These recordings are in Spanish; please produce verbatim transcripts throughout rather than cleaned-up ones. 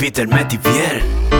Peter Metivier.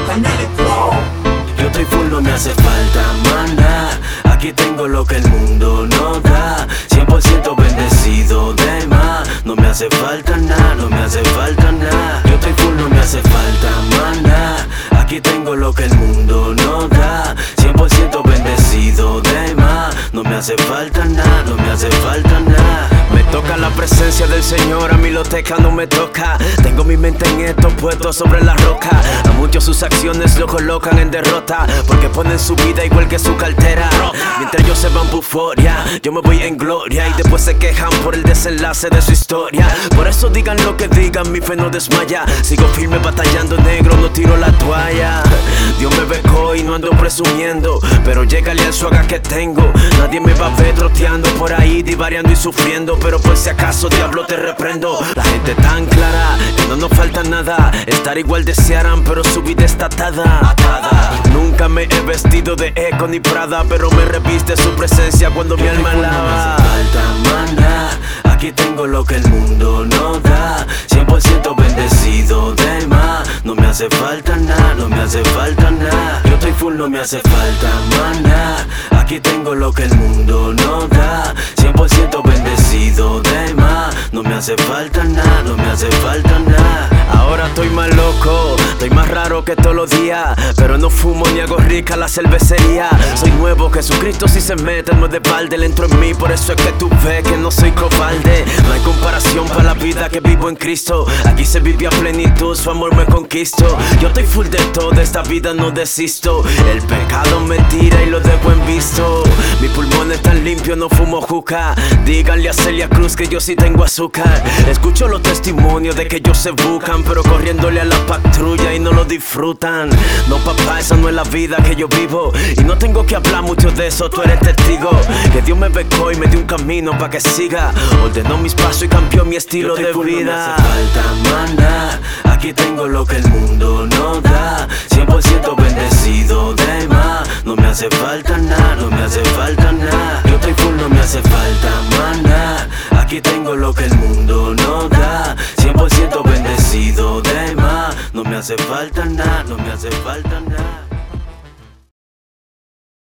Yo estoy full, no me hace falta maná. Aquí tengo lo que el mundo no da. Cien por ciento bendecido de más. No me hace falta nada, no me hace falta nada. Yo estoy full, no me hace falta maná. Aquí tengo lo que el mundo no da. Cien por ciento bendecido de más. No me hace falta nada, no me hace falta nada. Me toca la presencia del Señor, a mí lo teca no me toca. Tengo mi mente en esto puesto sobre la roca. A muchos sus acciones lo colocan en derrota, porque ponen su vida igual que su cartera. Mientras ellos se van buforia, yo me voy en gloria. Y después se quejan por el desenlace de su historia. Por eso digan lo que digan, mi fe no desmaya. Sigo firme batallando negro, no tiro la toalla. Dios me becó y no ando presumiendo, pero llégale al suaga que tengo. Nadie me va a ver troteando por ahí, divariando y sufriendo. Pero por si acaso, diablo, te reprendo. La gente tan clara que no nos falta nada. Estar igual desearan, pero su vida está atada, atada. Nunca me he vestido de Eco ni Prada, pero me reviste su presencia cuando mi alma lava. No me hace falta maná. Aquí tengo lo que el mundo no da. Cien por ciento bendecido de más. No me hace falta nada, no me hace falta nada. Yo estoy full, no me hace falta maná. Aquí tengo lo que el mundo no da. Cien por ciento bendecido de más. No me hace falta nada, no me hace falta nada. Ahora estoy más loco, estoy más raro que todos los días, pero no fumo ni hago rica la cervecería. Soy nuevo, Jesucristo si se mete no es de balde. Él entró en mí, por eso es que tú ves que no soy cobarde. No hay comparación para la vida que vivo en Cristo. Aquí se vive a plenitud, su amor me conquistó. Yo estoy full de todo, de esta vida no desisto. El pecado me tira y lo dejo en visto. Mi pulmón es tan limpio, no fumo juca. Díganle a Celia Cruz que yo sí tengo azúcar. Escucho los testimonios de que ellos se buscan, pero corriéndole a la patrulla y no lo disfrutan. No papá, esa no es la vida que yo vivo, y no tengo que hablar mucho de eso, tú eres testigo. Que Dios me becó y me dio un camino para que siga. Ordenó mis pasos y cambió mi estilo de vida. No me hace falta maná. Aquí tengo lo que el mundo no da. Cien por ciento bendecido de más. No me hace falta nada, no me hace falta nada. Yo estoy full, no me hace falta maná. Aquí tengo lo que el mundo no da. Cien por ciento bendecido de más. No me hace falta nada, no me hace falta nada.